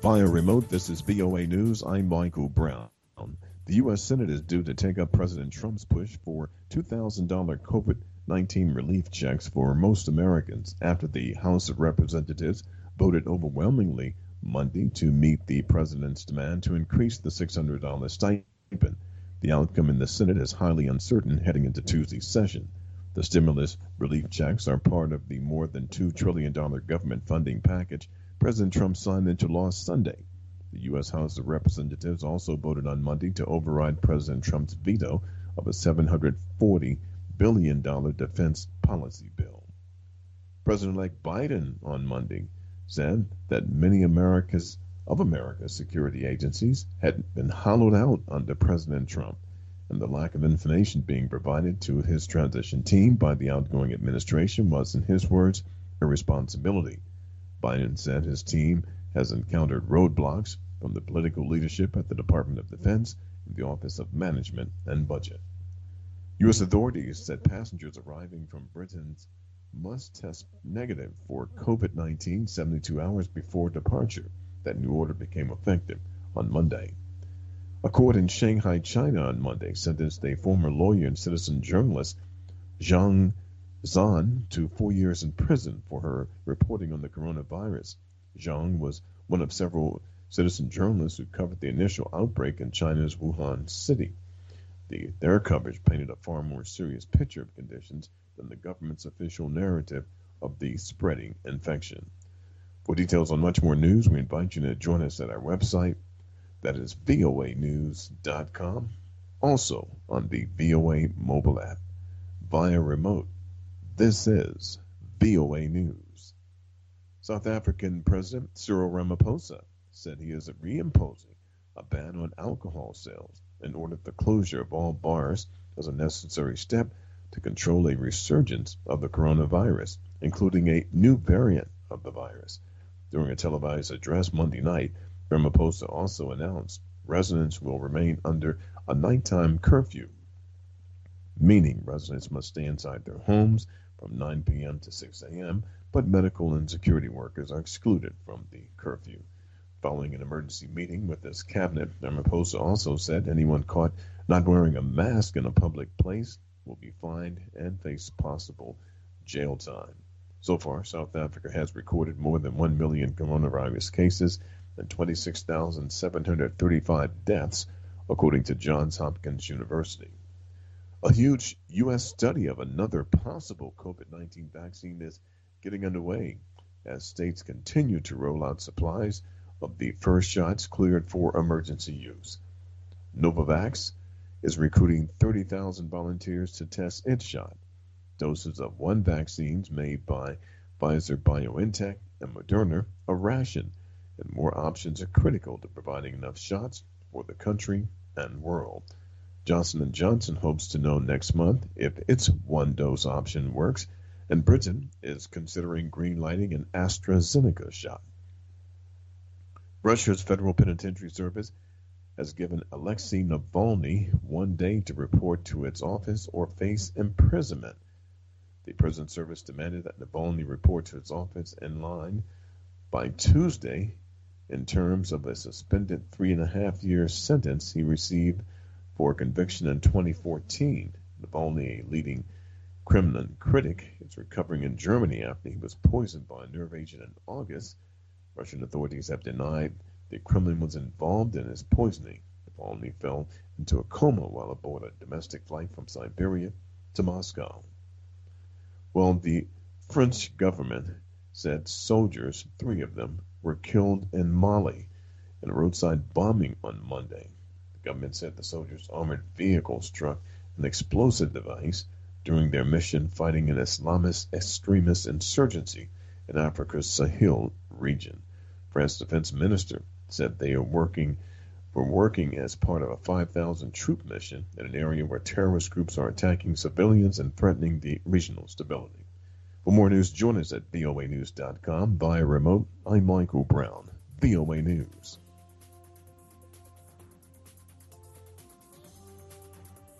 Via remote, this is VOA News. I'm Michael Brown. The U.S. Senate is due to take up President Trump's push for $2,000 COVID-19 relief checks for most Americans after the House of Representatives voted overwhelmingly Monday to meet the president's demand to increase the $600 stipend. The outcome in the Senate is highly uncertain heading into Tuesday's session. The stimulus relief checks are part of the more than $2 trillion government funding package President Trump signed into law Sunday. The U.S. House of Representatives also voted on Monday to override President Trump's veto of a $740 billion defense policy bill. President-elect Biden on Monday said that many of America's security agencies had been hollowed out under President Trump, and the lack of information being provided to his transition team by the outgoing administration was, in his words, a responsibility. Biden said his team has encountered roadblocks from the political leadership at the Department of Defense and the Office of Management and Budget. U.S. authorities said passengers arriving from Britain must test negative for COVID-19 72 hours before departure. That new order became effective on Monday. A court in Shanghai, China on Monday sentenced a former lawyer and citizen journalist, Zhang Zhan, to 4 years in prison for her reporting on the coronavirus. Zhang was one of several citizen journalists who covered the initial outbreak in China's Wuhan city. Their coverage painted a far more serious picture of conditions than the government's official narrative of the spreading infection. For details on much more news, we invite you to join us at our website. That is voanews.com. Also on the VOA mobile app via remote. This is VOA News. South African President Cyril Ramaphosa said he is reimposing a ban on alcohol sales and ordered the closure of all bars as a necessary step to control a resurgence of the coronavirus, including a new variant of the virus. During a televised address Monday night, Ramaphosa also announced residents will remain under a nighttime curfew, meaning residents must stay inside their homes from 9 p.m. to 6 a.m., but medical and security workers are excluded from the curfew. Following an emergency meeting with his cabinet, Ramaphosa also said anyone caught not wearing a mask in a public place will be fined and face possible jail time. So far, South Africa has recorded more than 1 million coronavirus cases and 26,735 deaths, according to Johns Hopkins University. A huge U.S. study of another possible COVID-19 vaccine is getting underway as states continue to roll out supplies of the first shots cleared for emergency use. Novavax is recruiting 30,000 volunteers to test its shot. Doses of one vaccine made by Pfizer-BioNTech and Moderna are rationed, and more options are critical to providing enough shots for the country and world. Johnson & Johnson hopes to know next month if its one-dose option works, and Britain is considering green-lighting an AstraZeneca shot. Russia's Federal Penitentiary Service has given Alexei Navalny 1 day to report to its office or face imprisonment. The prison service demanded that Navalny report to its office in line by Tuesday in terms of a suspended 3.5-year sentence he received for conviction in 2014. Navalny, a leading Kremlin critic, is recovering in Germany after he was poisoned by a nerve agent in August. Russian authorities have denied the Kremlin was involved in his poisoning. Navalny fell into a coma while aboard a domestic flight from Siberia to Moscow. Well, the French government said soldiers, 3 of them, were killed in Mali in a roadside bombing on Monday. The government said the soldiers' armored vehicle struck an explosive device during their mission fighting an Islamist extremist insurgency in Africa's Sahel region. France's defense minister said they were working as part of a 5,000 troop mission in an area where terrorist groups are attacking civilians and threatening the regional stability. For more news, join us at voanews.com via remote. I'm Michael Brown, VOA News.